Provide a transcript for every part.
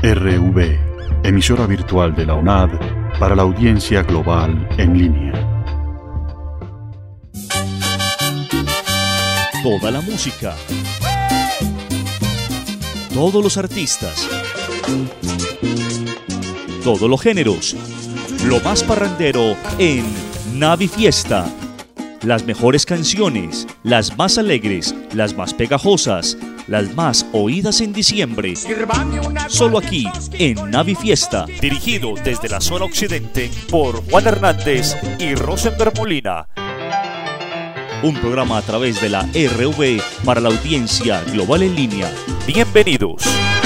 RV, emisora virtual de la UNAD para la audiencia global en línea. Toda la música, todos los artistas, todos los géneros, lo más parrandero en Navi Fiesta. Las mejores canciones, las más alegres, las más pegajosas, las más oídas en diciembre. Solo aquí en Navi Fiesta. Dirigido desde la zona occidente por Juan Hernández y Rosenberg Molina. Un programa a través de la RV para la audiencia global en línea. Bienvenidos.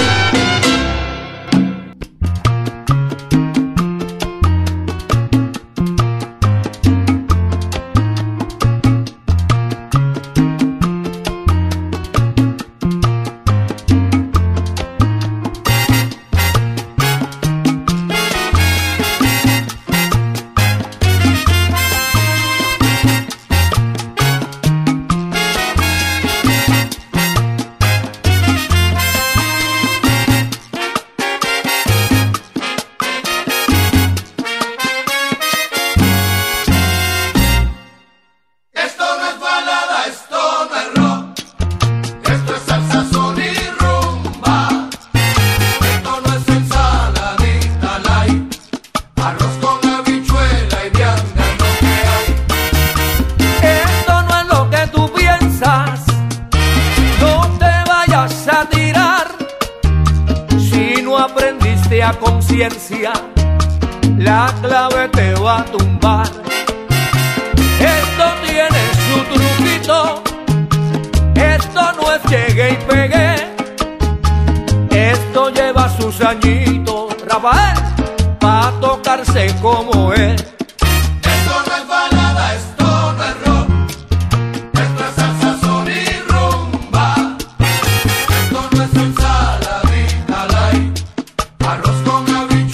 La clave te va a tumbar. Esto tiene su truquito. Esto no es llegue y pegué. Esto lleva sus añitos, Rafael, pa' tocarse como es. Esto no es balada, esto no es rock. Esto es salsa, son y rumba. Esto no es ensaladita light. Arroz con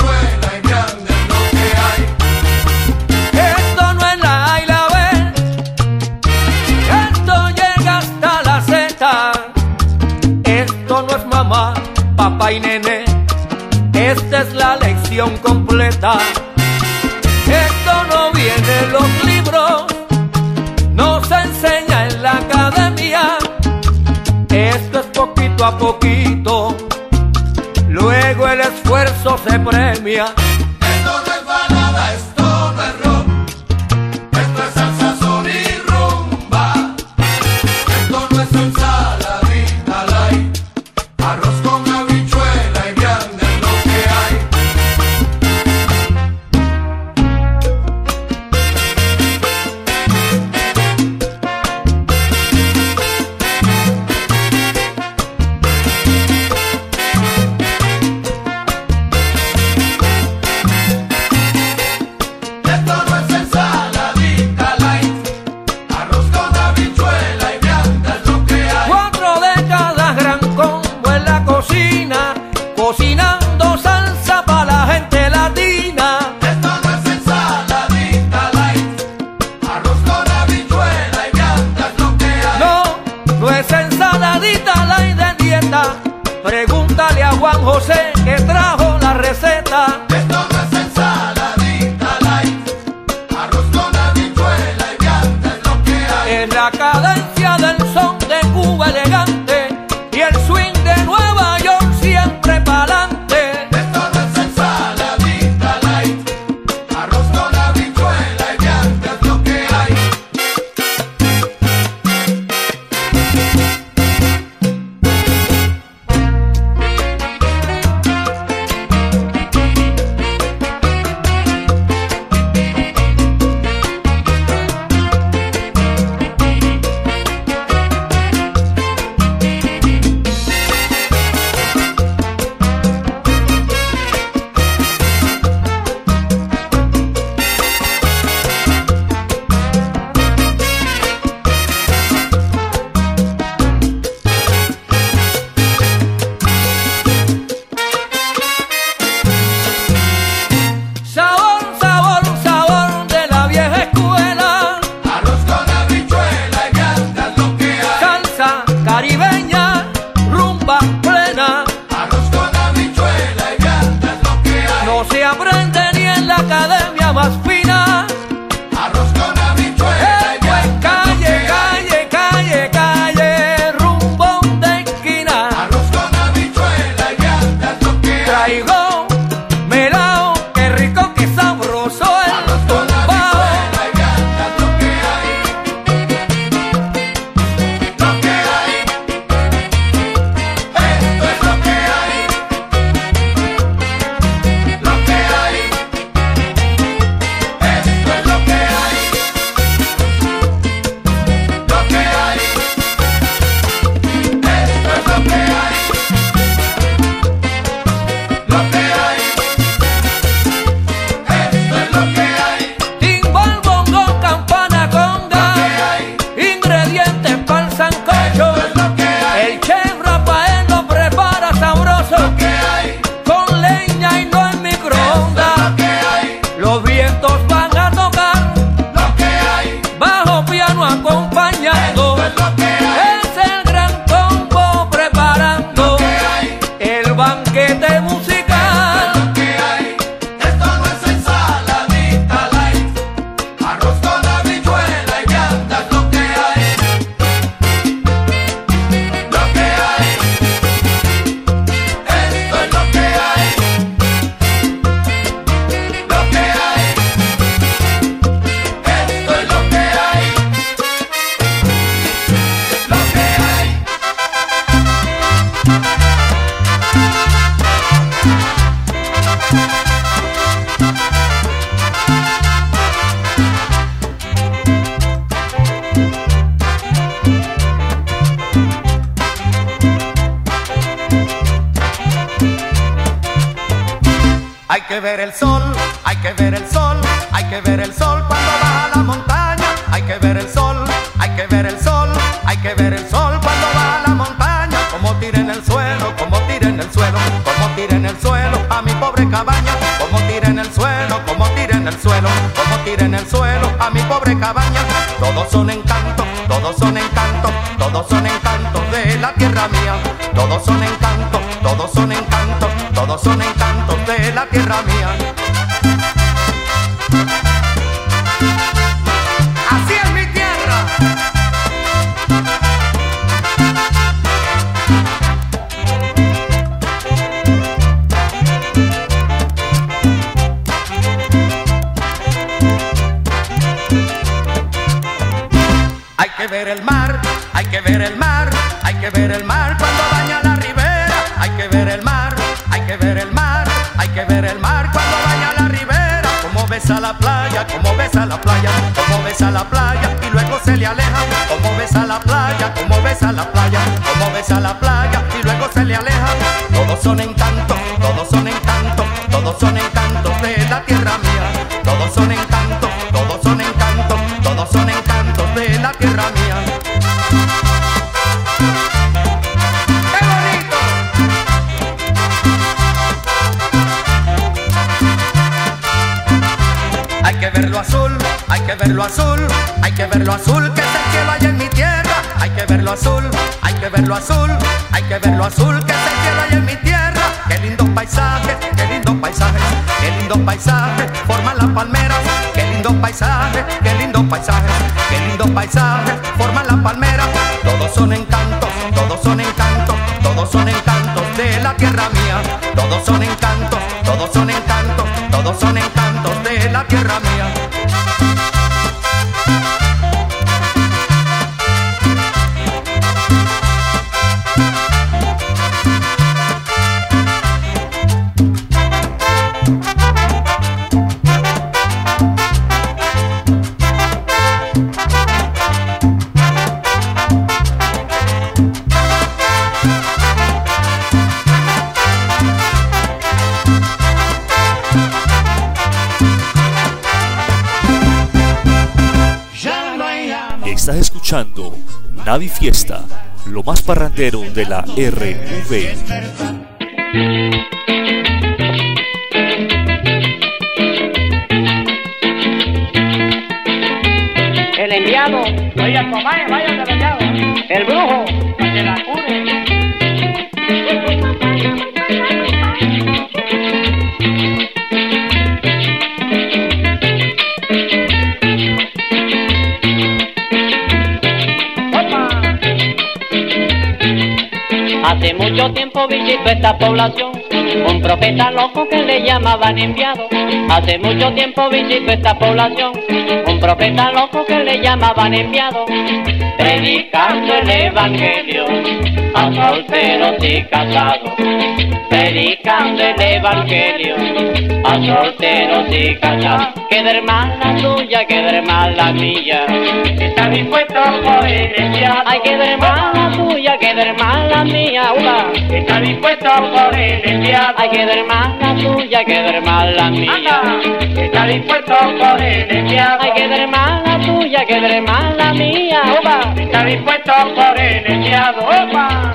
papá y nene, esta es la lección completa. Esto no viene en los libros, no se enseña en la academia. Esto es poquito a poquito, luego el esfuerzo se premia. Esto no es balada, esto no es rock. Esto es salsa, son y rumba. Esto no es ensaladita light. Arroz con habichuela y vianda es lo que hay. Esto no es ensaladita light. Arroz con habichuela y vianda es lo que hay. 4 décadas gran combo en la cocina, cocinando salsa para la gente latina. Esto no es ensaladita light. Arroz con habichuela y vianda es lo que hay. No, no es ensaladita light de dieta. Pregúntale a Juan José que trajo la receta. Esto no es ensaladita light. Arroz con habichuela y vianda es lo que hay. Es la cadencia del son de Cuba elegante y el swing de Nueva York siempre pa'lante. Esto no es ensaladita light. Arroz con habichuela y vianda es lo que hay. que ver el sol, hay que ver el sol, hay que ver el sol cuando baja la montaña. Hay que ver el sol, hay que ver el sol, hay que ver el sol cuando baja la montaña. Como tira en el suelo, como tira en el suelo, como tira en el suelo a mi pobre cabaña. Como tira en el suelo, como tira en el suelo, como tira en el suelo a mi pobre cabaña. Todos son encantos, todos son encantos, todos son encantos de la tierra mía. Todos son encantos, todos son encantos, todos son encantos de la tierra mía. Así es mi tierra. Hay que ver el mar, hay que ver el mar, hay que ver el mar cuando baña la ribera. Hay que ver el mar, hay que ver el mar, hay que ver el mar cuando baña la ribera. Como besa la playa, como besa la playa, como besa la playa y luego se le aleja. Como besa la playa, como besa la playa, como besa la playa y luego se le aleja. Todos son encantos, todos son encantos, todos son encantos de la tierra mía. Todos son encantos, todos son encantos, todos son encantos de la tierra mía. ¡Qué bonito! Hay que verlo azul, hay que verlo azul, hay que verlo azul, que es el cielo allá en mi tierra. Hay que verlo azul, hay que verlo azul, hay que verlo azul, que es el cielo allá en mi tierra. Qué lindos paisajes, qué lindos paisajes, qué lindos paisajes forman las palmeras. Qué lindos paisajes, qué lindos paisajes, qué lindos paisajes forman las palmeras. Todos son encantos, todos son encantos, todos son encantos de la tierra mía. Todos son encantos, todos son encantos, todos son encantos de la tierra mía. Estás escuchando Navi Fiesta, lo más parrandero de la RV. El enviado, oiga, comadre, vaya del enviado. El brujo, para que la cure. Hace mucho tiempo visitó esta población un profeta loco que le llamaban enviado. Hace mucho tiempo visitó esta población un profeta loco que le llamaban enviado. Predicando el evangelio a solteros y casados. Predicando el evangelio a solteros y casados. Que de hermana tuya, que de hermana mía, está dispuesto por el enviado. Ay, que de hermana tuya, que de hermana mía, está dispuesto por el enviado. Ay, que de hermana tuya, que de hermana mía, está dispuesto por el enviado. Ay, que de hermana tuya, que de hermana mía, está dispuesto por el enviado. ¡Opa!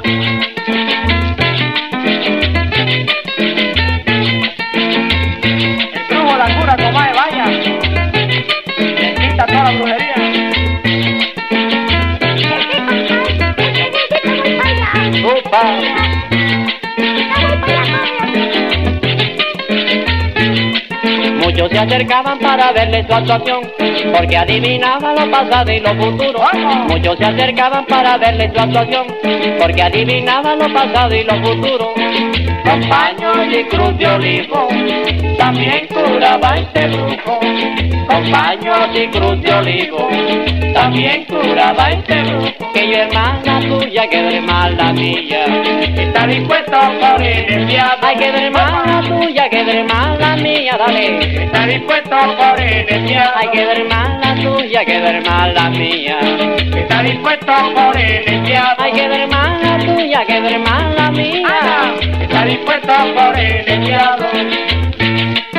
El brujo la cura, comadre, vaya. Le quita toda la brujería. ¡Opa! Muchos se acercaban para verle su actuación, porque adivinaban lo pasado y lo futuro. Muchos se acercaban para verle su actuación, porque adivinaban lo pasado y lo futuro. Con paños y cruz de olivo, también curaba este brujo. Con paños y cruz de olivo, también curaba este brujo. Que yo hermana tuya, que de hermana mía, Está dispuesto por el enviado. ay, que de hermana tuya, que de hermana mía, dale. Está dispuesto por el enviado. Ay, que de hermana tuya, que de hermana mía, Está dispuesto por el enviado. ay, que de hermana tuya, que de hermana mía. Está dispuesto por el enviado.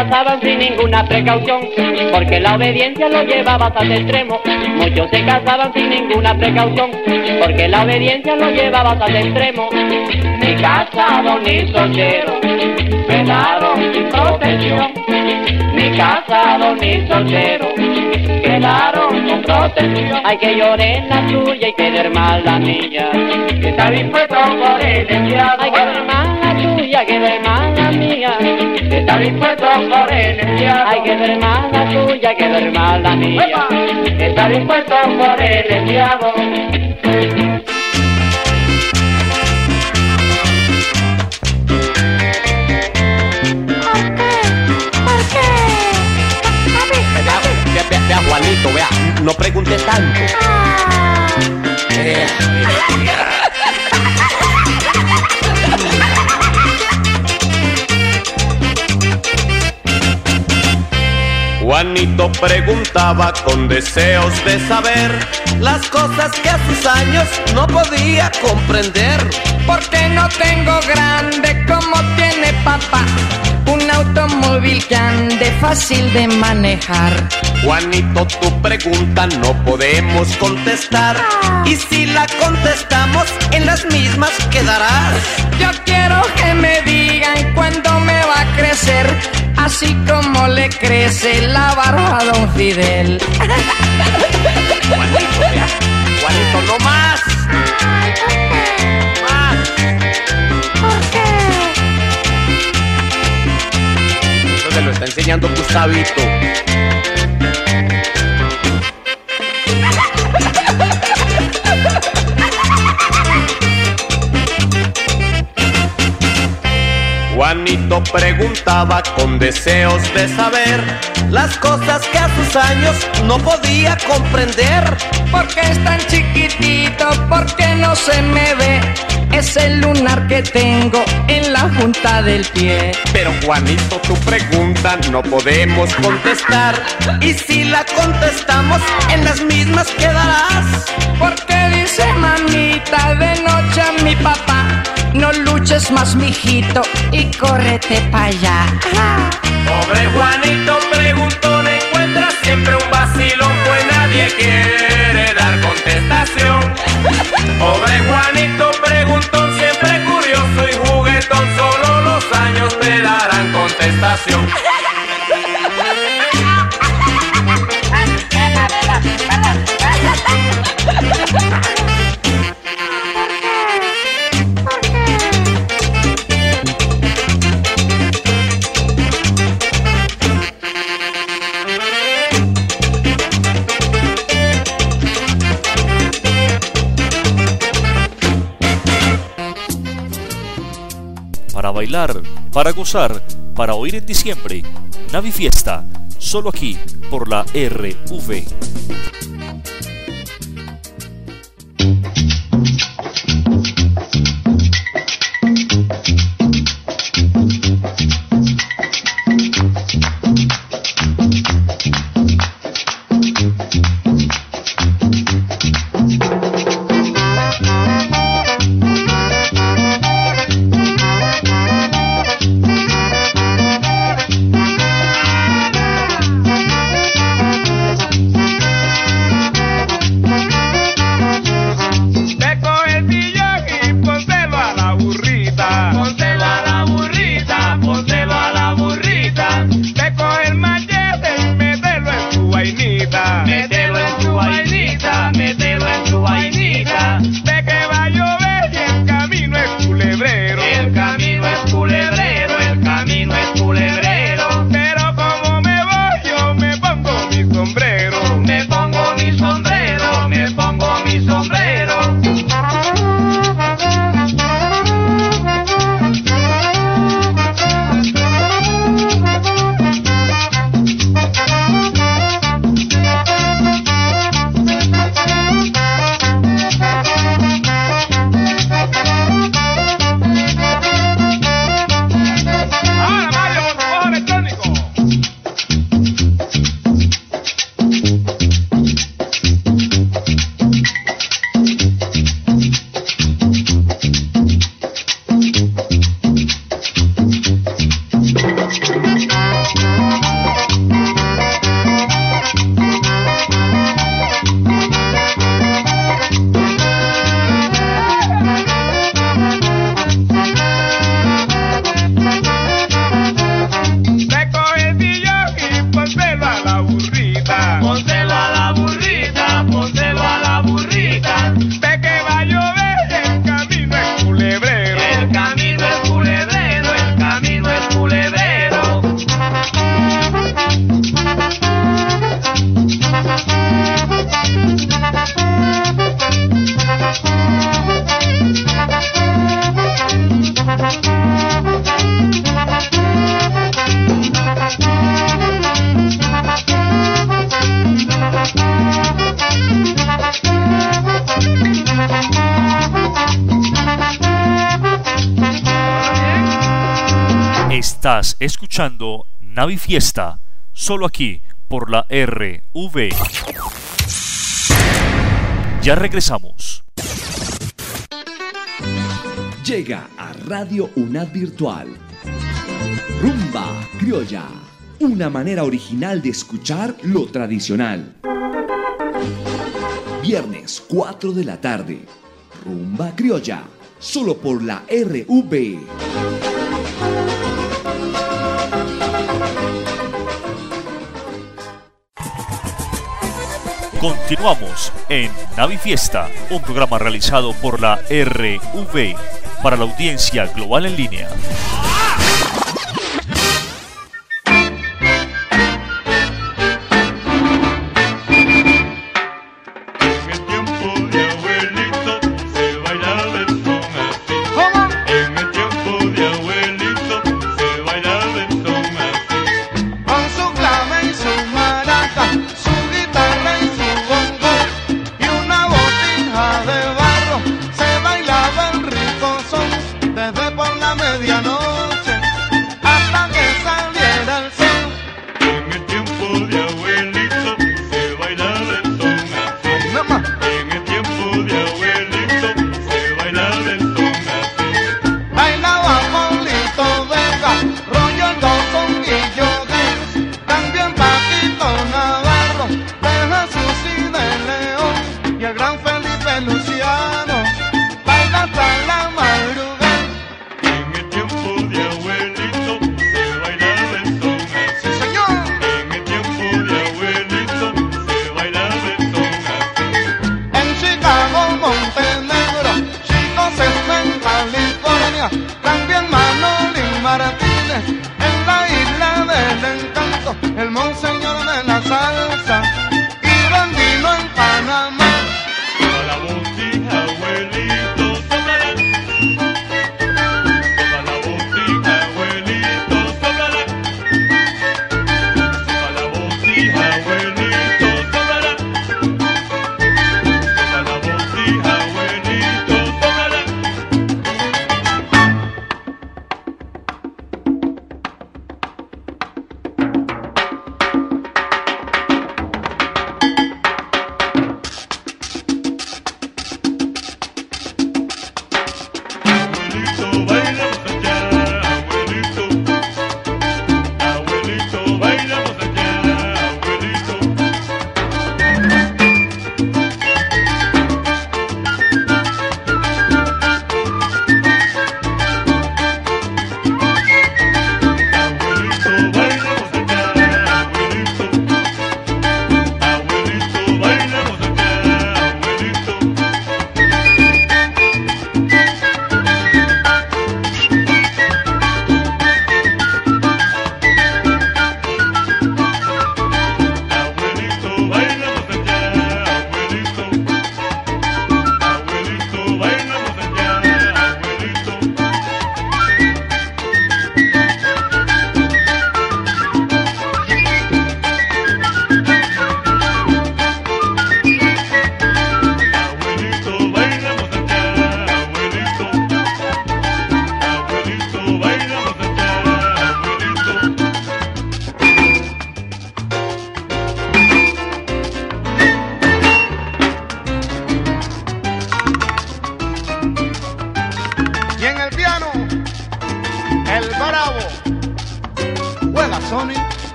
casaban sin ninguna precaución, porque la obediencia lo llevaba hasta el extremo. Muchos se casaban sin ninguna precaución, porque la obediencia lo llevaba hasta el extremo. Ni casado ni soltero quedaron sin protección, ni casado ni soltero quedaron con protección. Hay que llorar la tuya y que ver mal la mía, que está dispuesto por el enviado. Hay que ver mal la tuya, que ver mal la mía, que está dispuesto por el enviado. Hay que ver mal la tuya, que ver mal la mía, que está dispuesto por el enviado. Vea, Juanito, vea, no pregunte tanto. Juanito preguntaba con deseos de saber las cosas que a sus años no podía comprender. Porque no tengo grande como tiene papá, un automóvil que ande fácil de manejar. Juanito, tu pregunta no podemos contestar, y si la contestamos en las mismas quedarás. Yo quiero que me digan cuándo me va a crecer, así como le crece la barba a don Fidel. Juanito, vea, Juanito, no más. ¿Por qué? Eso se lo está enseñando Gustavito. Juanito preguntaba con deseos de saber las cosas que a sus años no podía comprender. ¿Por qué es tan chiquitito? ¿Por qué no se me ve? Es el lunar que tengo en la punta del pie. Pero Juanito, tu pregunta no podemos contestar, y si la contestamos en las mismas quedarás. Porque dice mamita de noche a mi papá, no luches más mijito y córrete pa' allá. Pobre Juanito preguntón, encuentra siempre un vacilón, pues nadie quiere dar contestación. Pobre Juanito preguntón, siempre curioso y juguetón, solo los años le darán contestación. Para bailar, para gozar, para oír en diciembre, Navifiesta, solo aquí por la RV. Estás escuchando Navifiesta, solo aquí por la RV. Ya regresamos. Llega a Radio UNAD Virtual Rumba Criolla, una manera original de escuchar lo tradicional. Viernes 4 de la tarde, Rumba Criolla, solo por la RV. Continuamos en Navifiesta, un programa realizado por la RV para la audiencia global en línea.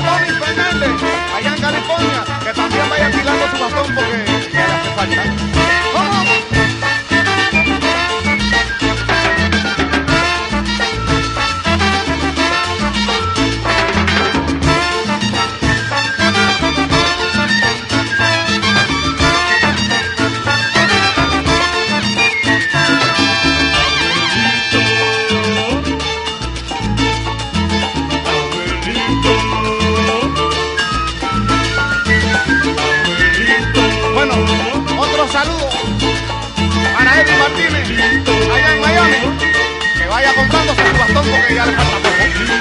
Tony Fernández, allá en California, que también vaya tirando su bastón porque le hace falta. ¡Vamos! Saludos para Eddie Martínez, allá en Miami, que vaya comprándose su bastón porque ya le falta poco.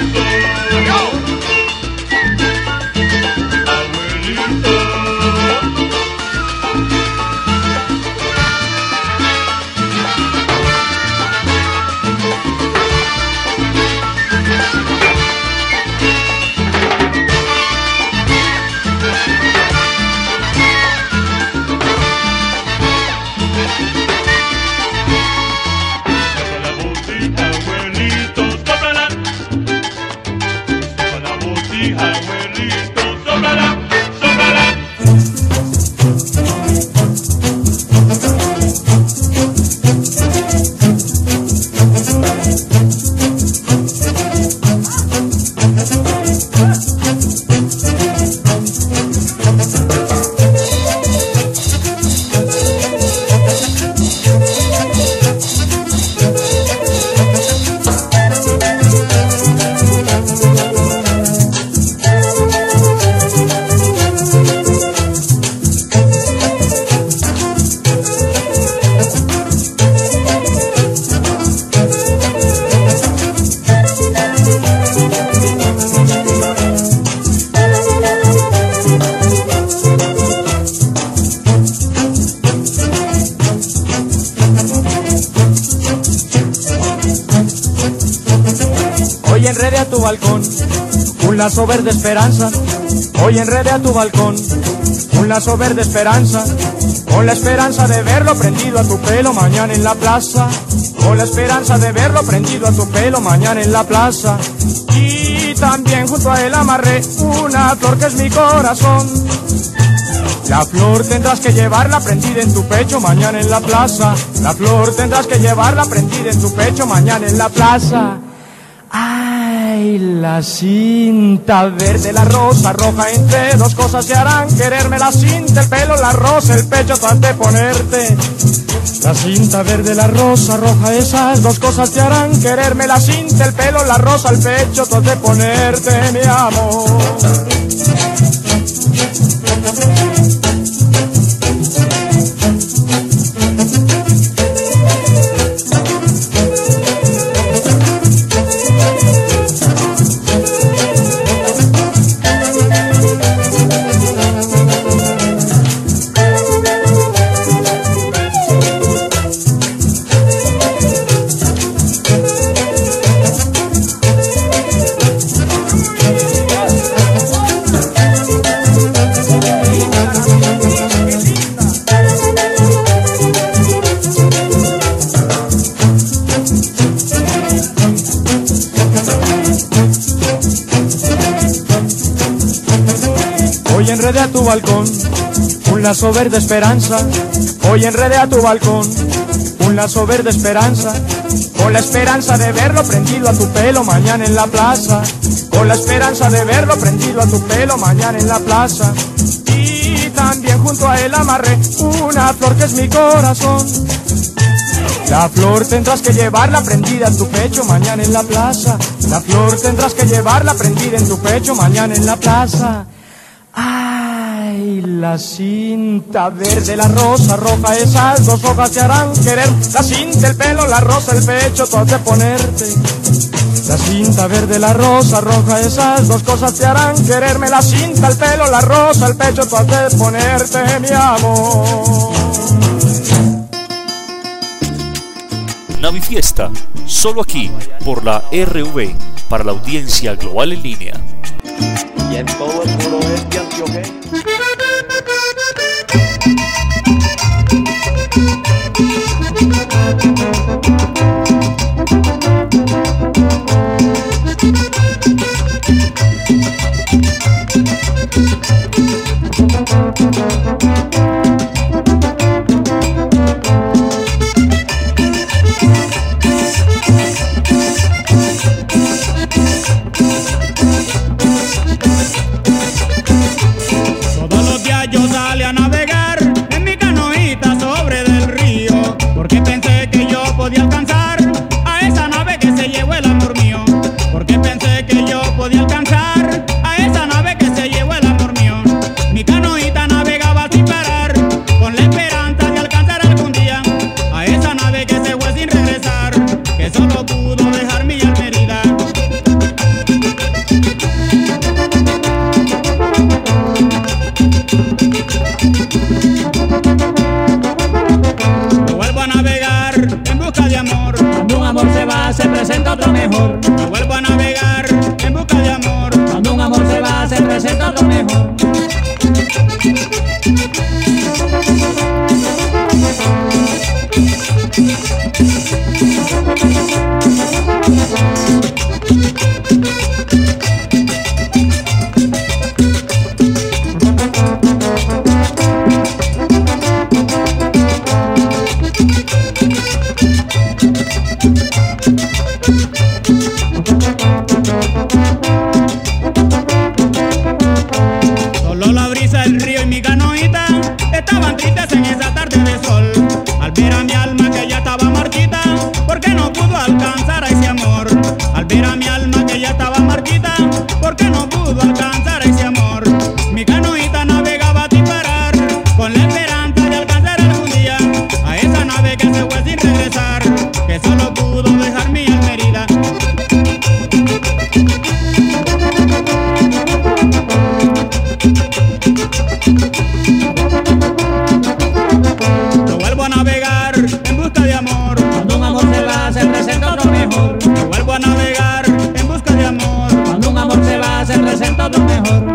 Hoy enrede a tu balcón un lazo verde esperanza. Hoy enrede a tu balcón un lazo verde esperanza, con la esperanza de verlo prendido a tu pelo mañana en la plaza. Con la esperanza de verlo prendido a tu pelo mañana en la plaza. Y también junto a él amarré una flor que es mi corazón. La flor tendrás que llevarla prendida en tu pecho mañana en la plaza. La flor tendrás que llevarla prendida en tu pecho mañana en la plaza. Ay, la cinta verde, la rosa roja, entre dos cosas te harán quererme. La cinta, el pelo, la rosa, el pecho, tú has de ponerte. La cinta verde, la rosa roja, esas dos cosas te harán quererme. La cinta, el pelo, la rosa, el pecho, tú has de ponerte, mi amor. Hoy enredé a tu balcón un lazo verde esperanza. Hoy enredé a tu balcón un lazo verde esperanza, con la esperanza de verlo prendido a tu pelo mañana en la plaza. Con la esperanza de verlo prendido a tu pelo mañana en la plaza. Y también junto a él amarré una flor que es mi corazón. La flor tendrás que llevarla prendida en tu pecho mañana en la plaza. La flor tendrás que llevarla prendida en tu pecho mañana en la plaza. Ay, la cinta verde, la rosa roja, esas dos hojas te harán querer. La cinta, el pelo, la rosa, el pecho, tú has de ponerte. La cinta verde, la rosa roja, esas dos cosas te harán quererme. La cinta, el pelo, la rosa, el pecho, tú has de ponerte, mi amor. Navifiesta, solo aquí, por la RV, para la audiencia global en línea. Y en todo el suroeste antioqueño. presenta otro mejor. Solo la brisa, el río y mi canoita estaban tristes en esa tarde de sol. Al ver a mi alma que ya estaba marchita, porque no pudo alcanzar a ese amor. Al ver a mi alma que ya estaba marchita, porque no pudo alcanzar a ese amor. Mi canoita navegaba sin parar, con la esperanza de alcanzar algún día a esa nave que se fue sin regresar, que solo pudo dejar mi alma herida. Yo vuelvo a navegar en busca de amor. Cuando un amor se va, se presenta otro mejor. Yo vuelvo a navegar en busca de amor. Cuando un amor se va, se presenta otro mejor.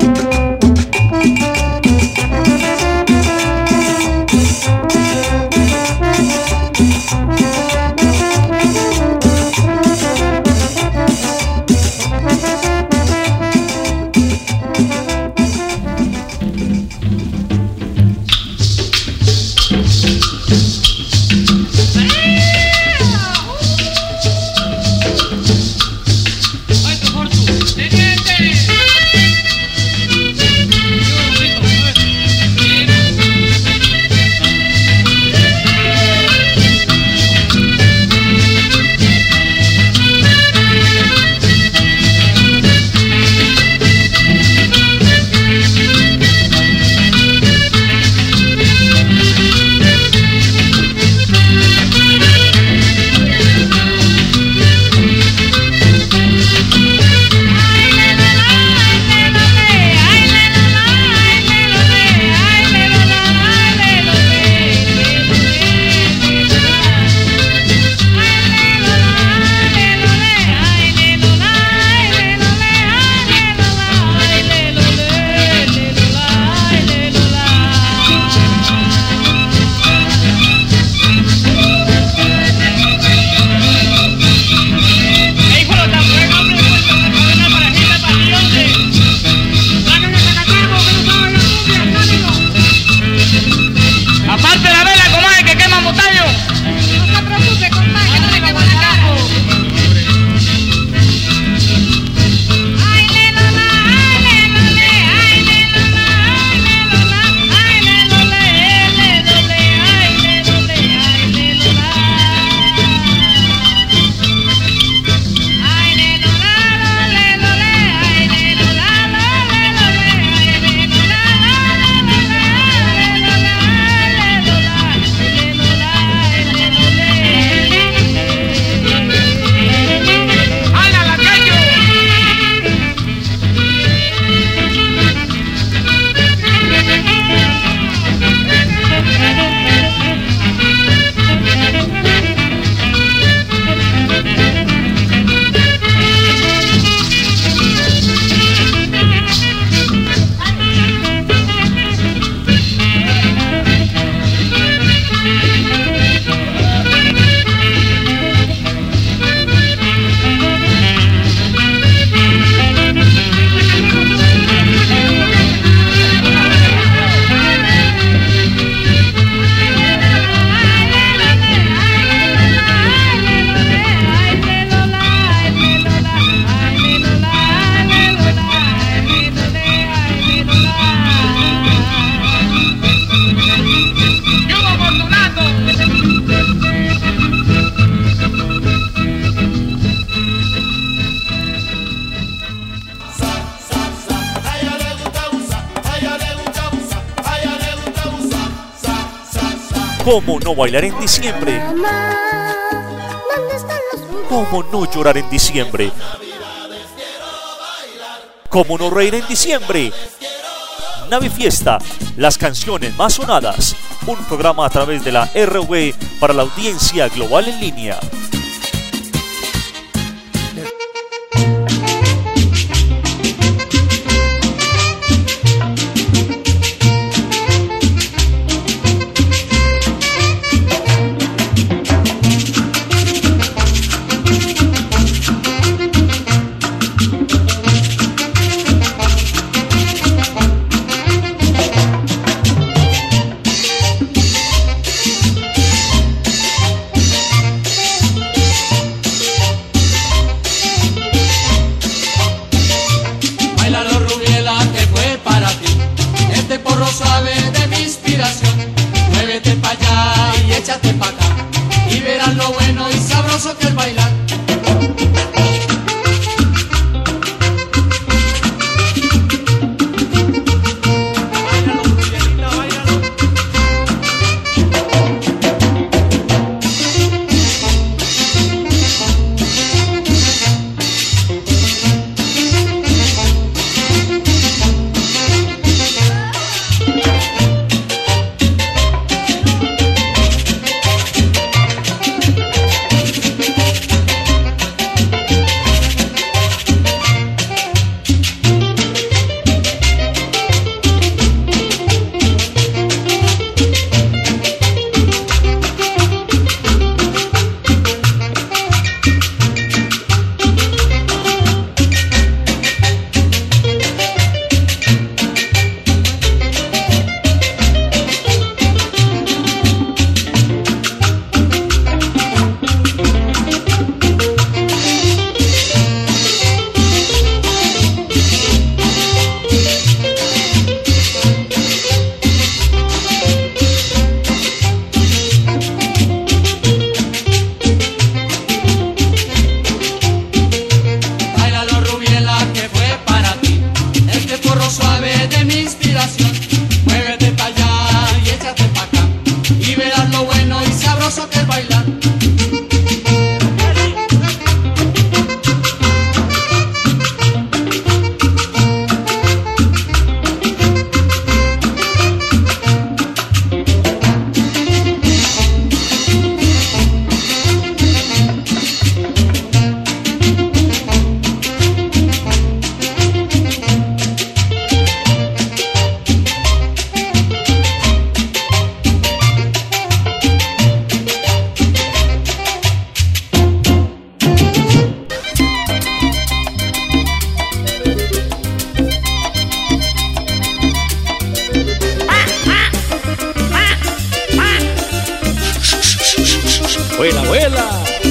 ¿Cómo no bailar en diciembre? ¿Cómo no llorar en diciembre? ¿Cómo no reír en diciembre? Navifiesta, las canciones más sonadas. Un programa a través de la RV para la audiencia global en línea. porro suave de mi inspiración. Muévete pa' allá y échate pa' acá, y verás lo bueno y sabroso que es bailar. Vuela, vuela.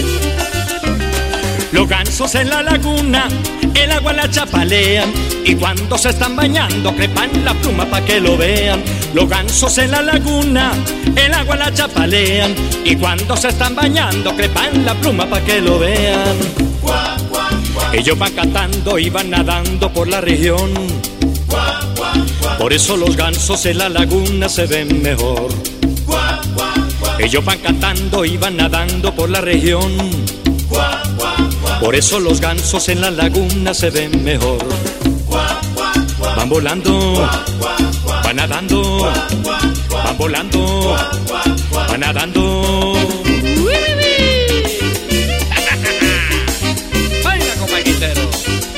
Los gansos en la laguna, el agua la chapalean, y cuando se están bañando crepan la pluma pa' que lo vean. Los gansos en la laguna, el agua la chapalean, y cuando se están bañando crepan la pluma pa' que lo vean. Ellos van cantando y van nadando por la región, por eso los gansos en la laguna se ven mejor. Ellos van cantando y van nadando por la región, por eso los gansos en la laguna se ven mejor. Van volando, van nadando, van volando, van nadando. Baila, compañero.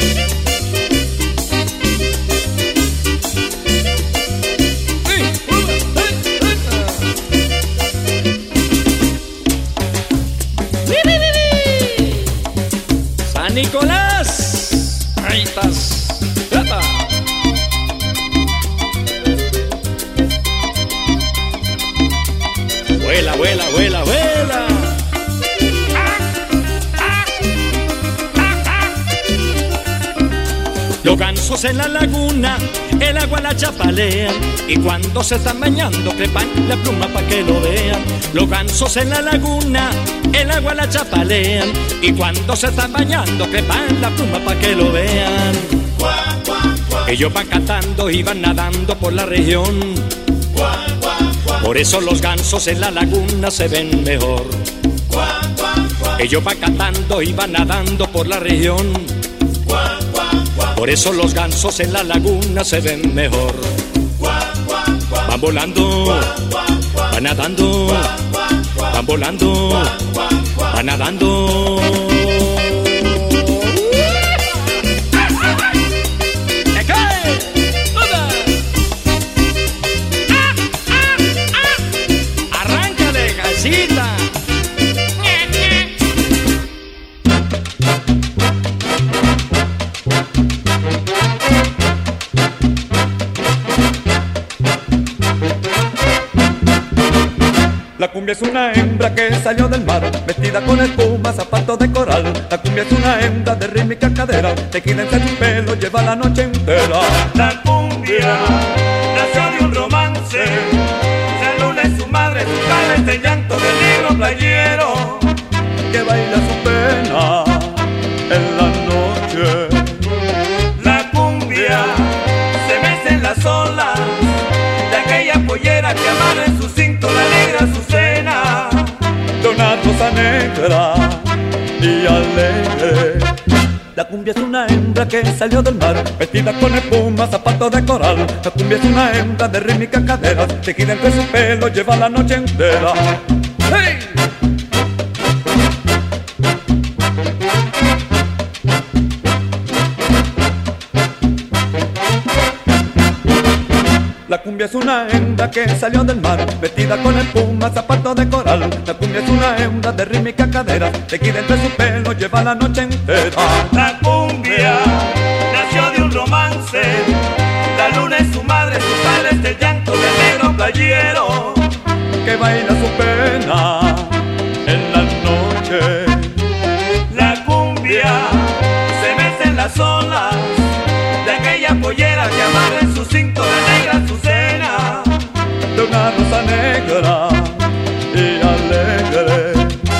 San Nicolás, ahí estás. Vuela, vuela, vuela, vuela. Los gansos en la laguna, el agua la chapalean, y cuando se están bañando crepan la pluma pa' que lo vean. Los gansos en la laguna, el agua la chapalean, y cuando se están bañando crepan la pluma pa' que lo vean. Ellos van cantando y van nadando por la región, por eso los gansos en la laguna se ven mejor. Ellos van cantando y van nadando por la región, por eso los gansos en la laguna se ven mejor. Van volando, van nadando, van volando, van nadando. Arráncale, Gansita. La cumbia es una hembra que salió del mar, vestida con espuma, zapatos de coral. La cumbia es una hembra de rítmica cadera, tequila en su pelo, lleva la noche entera. La cumbia nació de un romance playero que baila su pena en la noche. La cumbia se mece en las olas de aquella pollera que amarra en su cinto la negra Azucena. De una rosa negra y alegre. La cumbia es una hembra que salió del mar, vestida con espuma, zapatos de coral. La cumbia es una hembra de rítmicas caderas, tejida entre su pelo, lleva la noche entera. ¡Hey! La cumbia es una hembra que salió del mar, vestida con espuma, zapatos de coral. La cumbia es una hembra de rítmica cadera, tejida entre su pelo, lleva la noche entera. La cumbia nació de un romance, la luna es su madre, su padre es el llanto del negro playero que baila su pena en la noche. La cumbia se mece en las olas de aquella pollera que amarra en su cinto la negra Azucena. De una rosa negra y alegre.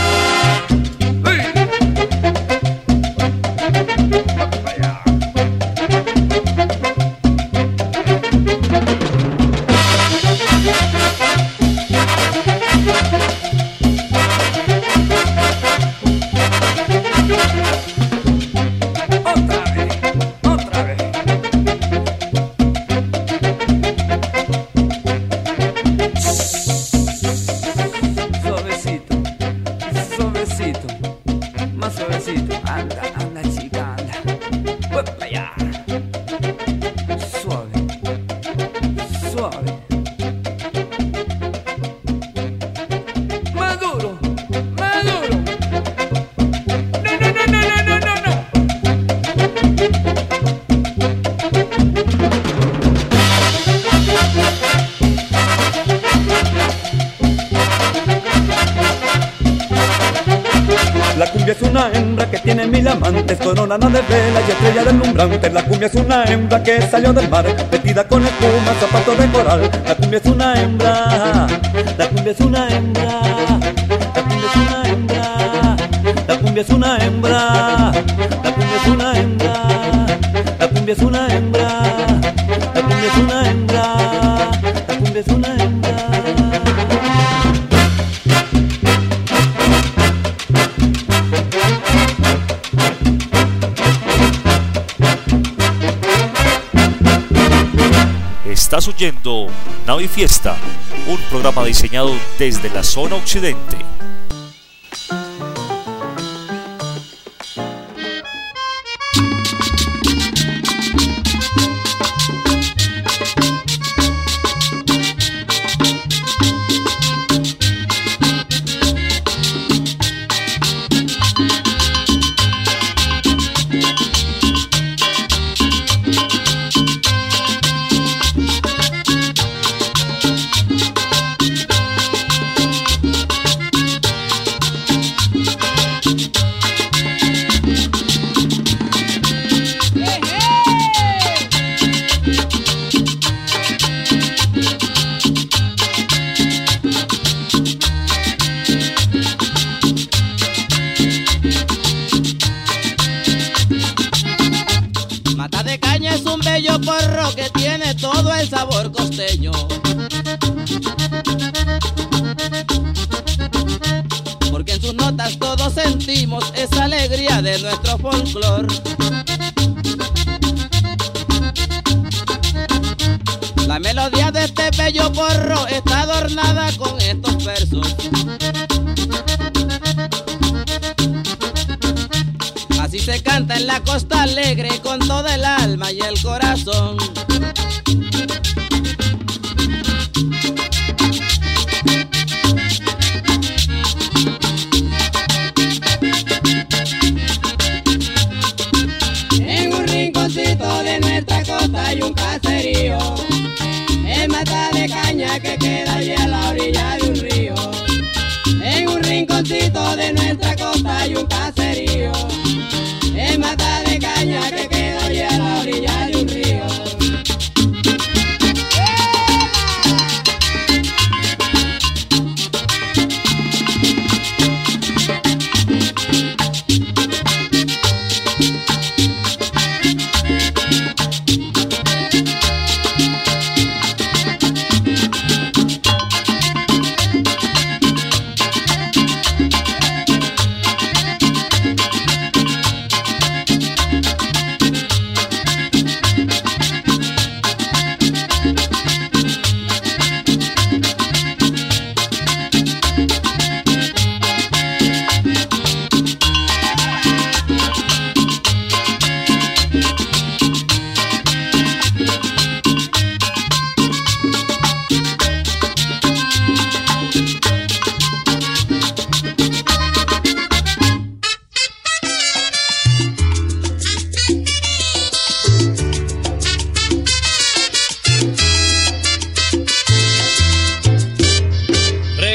Coronada de vela y estrella deslumbrante. La cumbia es una hembra que salió del mar, vestida con espuma, zapatos de coral. La cumbia es una hembra, la cumbia es una hembra, la cumbia es una hembra, la cumbia es una hembra, la cumbia es una hembra, la cumbia es una hembra, la cumbia es una hembra, la cumbia es una hembra. Estás oyendo Navifiesta, un programa diseñado desde la zona occidente. La melodía de este bello porro está adornada con estos versos. Así se canta en la costa alegre con toda el alma y el corazón. En un rinconcito de nuestra costa hay un caserío, en mata de caña que queda allí a la orilla de un río. En un rinconcito de nuestra costa hay un caserío, en mata de caña que queda allí a la orilla de un río.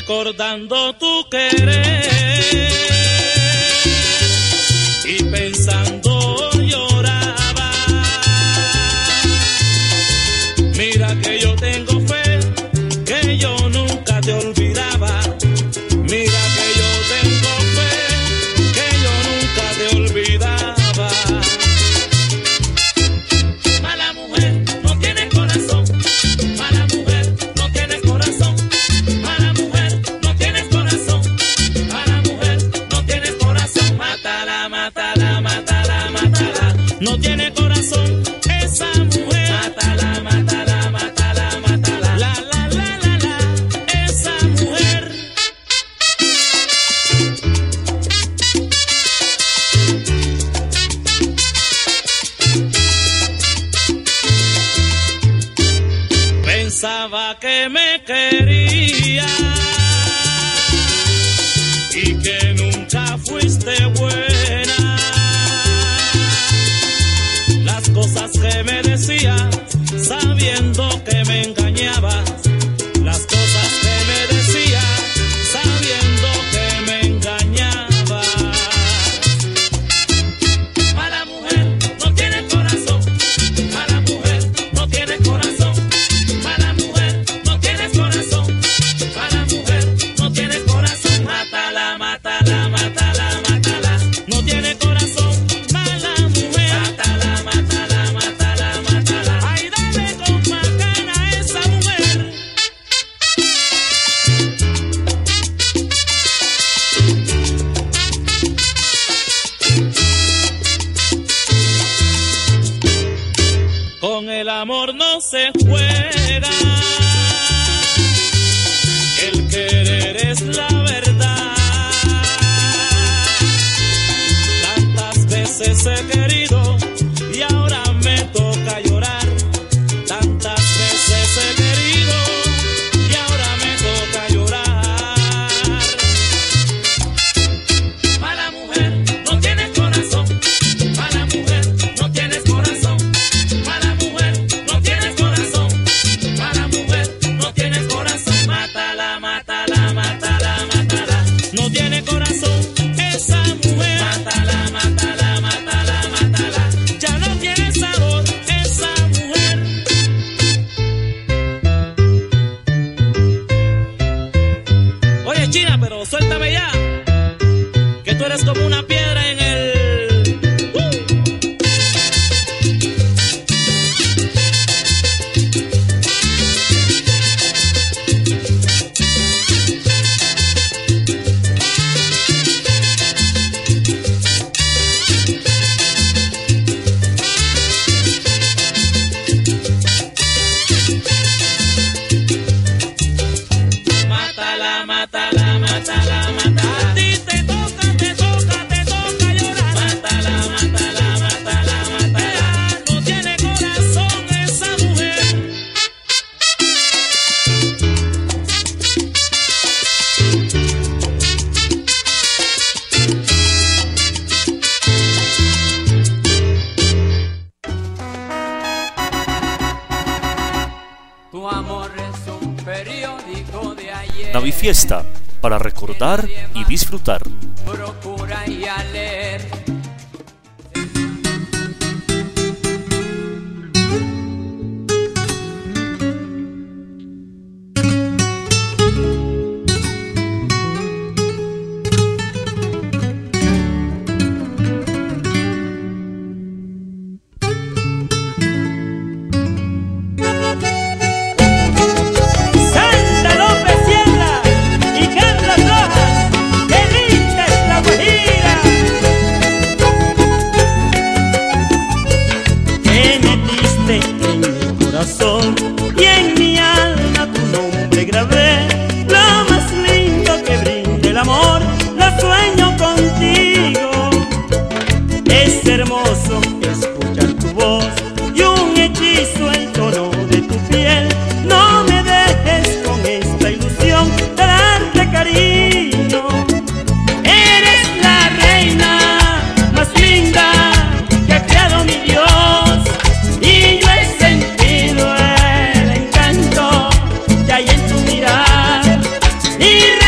recordando tu querer y pensando lloraba. Mira que yo tengo fe, que yo nunca te olvidaba. Mira que yo tengo fe, que yo nunca te olvidaba. Mala mujer, no tienes corazón. Mala mujer, no tienes corazón. Mala mujer, no tienes corazón. Mala mujer, no tienes corazón. Mátala, mátala, mátala, mátala. No tiene corazón esa mujer. Mátala, mátala, mátala, mátala. La, la, la, la, la, esa mujer. Pensaba que me quería y que nunca fuiste buena. Las cosas que me decías, sabiendo que me engañabas. Las cosas que me decías, sabiendo que me engañabas. Mala mujer, no tienes corazón. Mala mujer, no tienes corazón. Mala mujer, no tienes corazón. Mala mujer, no tienes corazón. Mátala, mátala, mátala, mátala. No tiene corazón. Mala mujer. Mátala, mátala, mátala, mátala. Ay, dale con macana a esa mujer. Con el amor no se juega, el querer es la verdad. Tantas veces he querido y ahora me toca llorar. Tantas veces he querido y ahora me toca llorar. Mala mujer, no tienes corazón. Mala mujer, no tienes corazón. Mala mujer, no tienes corazón. Mala mujer, no tienes corazón. Mátala, mátala, mátala, mátala. No tiene corazón esa mujer. Mátala, mátala, mátala, mátala. Ya no tiene sabor esa mujer. Oye, China, pero suéltame ya, que tú eres como una piedra en el... Mátala, mátala, mátala, mátala. A ti te toca, te toca, te toca llorar. Mátala, mátala, mátala, mátala. No tiene corazón esa mujer. Tu amor es un periódico de ayer. Navifiesta, para recordar y disfrutar. Procura y a leer. Santa López Sierra y Carlos Rojas, qué linda es la Guajira. Que metiste en mi corazón y en mi alma tu nombre grabé. Lo más lindo que brinda el amor, lo sueño contigo. Es hermoso escuchar tu voz y un hechizo el tono de tu piel. No me dejes con esta ilusión de darte cariño. Eres la reina más linda que ha creado mi Dios, y yo he sentido el encanto que hay en tu mirar. Y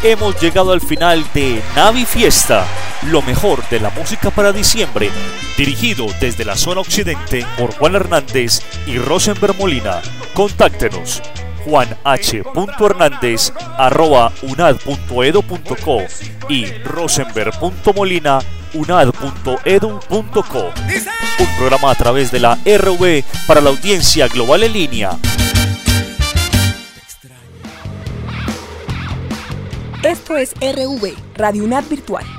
hemos llegado al final de Navi Fiesta, lo mejor de la música para diciembre, dirigido desde la zona occidente por Juan Hernández y Rosenberg Molina. Contáctenos juanh.hernandez@unad.edu.co y rosenberg.molina@unad.edu.co. Un programa a través de la RV para la audiencia global en línea. Esto es RV, Radio UNAD Virtual.